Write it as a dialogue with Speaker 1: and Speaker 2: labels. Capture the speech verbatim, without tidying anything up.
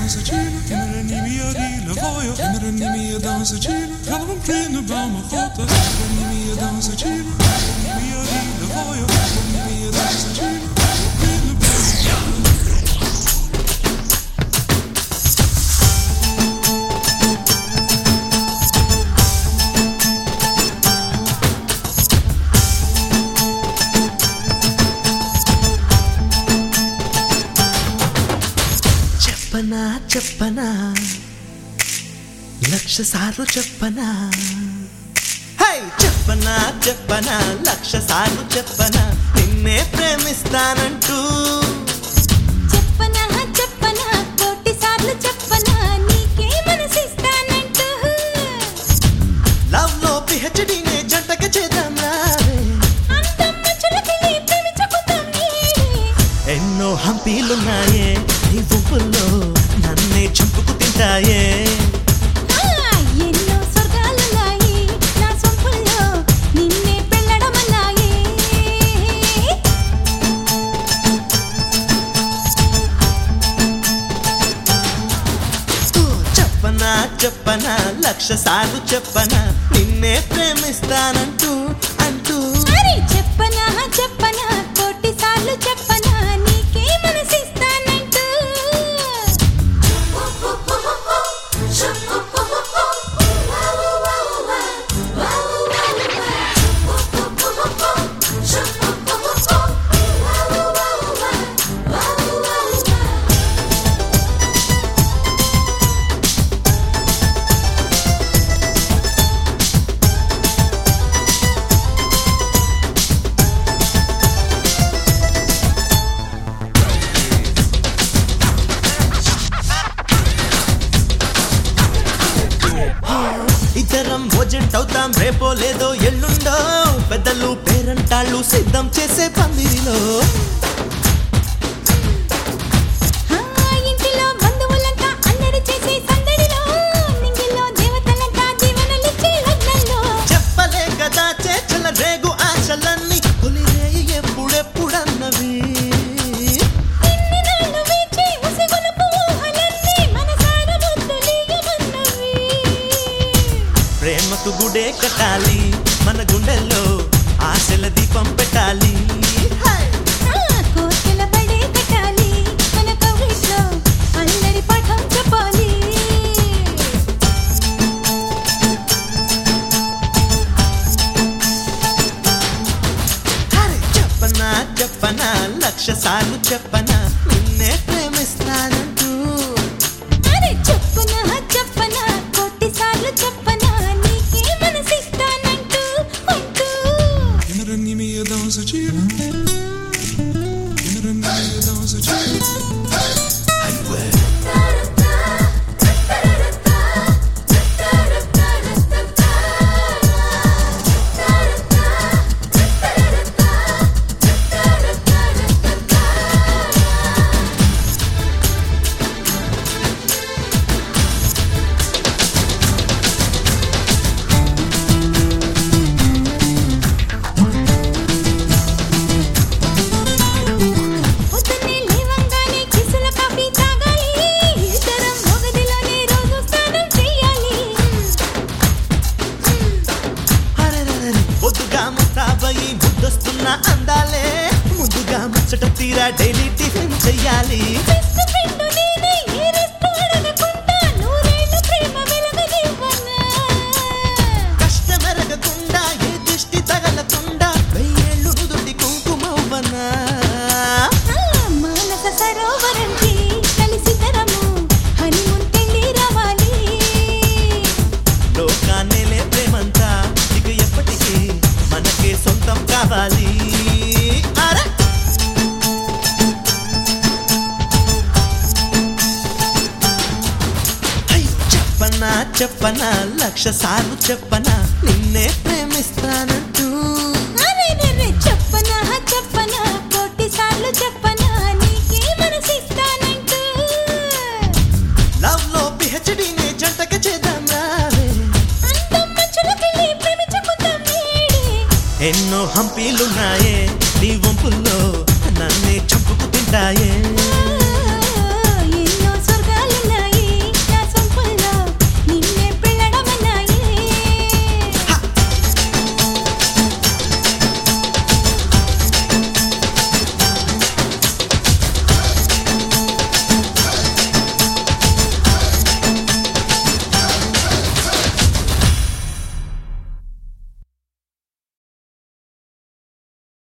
Speaker 1: dansatine, kinderen die meer die lavoie, kinderen die meer dansatine, helpen vrienden bij mijn god, kinderen die meer dansatine, kinderen die meer die lavoie, kinderen die meer dansatine, vrienden bij mijn god.
Speaker 2: చెప్పనా చెప్పనా లక్ష సార్లు చెప్పనా high చెప్పనా చెప్పనా లక్ష సార్లు చెప్పనా నిన్నే ప్రేమిస్తానంటూ
Speaker 3: చెప్పనా చెప్పనా కోటి సార్లు చెప్పనా నీకే మనసిస్తానంటూ
Speaker 2: లవ్ లో పిహెచ్డి నే జంటగా చేద్దాం రావే
Speaker 3: అందమ్మ చులకని ప్రేమించుకుందాం నీడే
Speaker 2: ఎన్నో హంపీలున్నాయే నీ ఊపుల్లో నన్నే చంపుకు తింటాయే
Speaker 3: ఎన్నో స్వర్గాలున్నాయి నా సొంపుల్లో నిన్నే పెళ్ళడమన్నాయి
Speaker 2: చెప్పనా చెప్పనా లక్ష సార్లు చెప్పనా నిన్నే ప్రేమిస్తానంటూ అంటూ
Speaker 3: అరే చెప్పనా చెప్పనా కోటి సార్లు చెప్పనా నీకే మనసిస్తానంటూ
Speaker 2: ఇద్దరం ఓజెంట్ అవుతాం రేపో లేదో ఎల్లుండో పెద్దలు పేరంటాళ్ళు సిద్ధం చేసే పందిరిలో
Speaker 3: ఇంటిలో బంధువులంతా అందరి చేసే సందడిలో నింగిలో దేవతలంతా జీవనలిచ్చే లగ్నంలో
Speaker 2: చెప్పలే కదా చేచల రేగు ఆశలన్నీ కొలిరేయి ఎప్పుడెప్పుడన్నవి
Speaker 3: ఇన్ని నాళ్ళు వేచి ఉసిగొలుపు ఊహలన్నీ మనసార ముద్దులీయమన్నవి
Speaker 2: ప్రేమకు గుడే కట్టాలి మన గుండెల్లో ఆశల దీపం పెట్టాలి
Speaker 3: కోర్కెల పడే కట్టాలి మన కవిట్లో అల్లరి పాఠం చెప్పాలి
Speaker 2: అరే చెప్పనా చెప్పనా లక్ష సార్లు చెప్పనా నిన్నే ప్రేమిస్తానంటూ
Speaker 3: అరే చెప్పనా చెప్పనా కోటి సార్లు చెప్పనా నీకే మనసిస్తానంటూ అంటూ
Speaker 1: Kinderen die meer dansatine, kinderen die meer dansatine.
Speaker 3: పొద్దున్నే లేవంగానే కిసుల కాఫీ తాగాలి ఇద్దరం మొగదిలోనే రోజు స్నానం చేయాలి
Speaker 2: అరెరెరెరె, పొద్దుగా ముస్తాబయి ముద్దొస్తున్న అందాలే ముందుగా ముచ్చట తీరా డైలీ టిఫిన్ చెయ్యాలి
Speaker 3: బెస్ట్ ఫ్రెండ్ నేనే ఏ రెస్ట్ అడగకుండా నూరేళ్ళు ప్రేమ వెలగనివ్వనా
Speaker 2: కష్టమెరగకుండా ఏ దిష్టి తగలకుండా వెయ్యేళ్ళు నుదుటి కుంకుమవ్వనా
Speaker 3: మానస సరోవరంకి కలిసి తరము హనీమూన్ పెళ్లి రావాలి
Speaker 2: లోకాన్నేలే ప్రేమంతా ఇక ఎప్పటికీ మనకే సొంతం కావాలి అరే అయ్యో, చెప్పనా చెప్పనా లక్ష సార్లు చెప్పనా నిన్నే ప్రేమిస్తానంటూ
Speaker 3: అరే రే చెప్పనా చెప్పనా కోటి సార్లు చెప్పనా నీకే మనసిస్తానంటూ
Speaker 2: లవ్ లో పిహెచ్డి నే జంటగా చేద్దాం రావే
Speaker 3: అందమ్మ చులకని ప్రేమించుకుందాం నీడే
Speaker 2: ఎన్నో హంపీలున్నాయే నీ వంపుల్లో నన్నే చంపుకు తింటాయే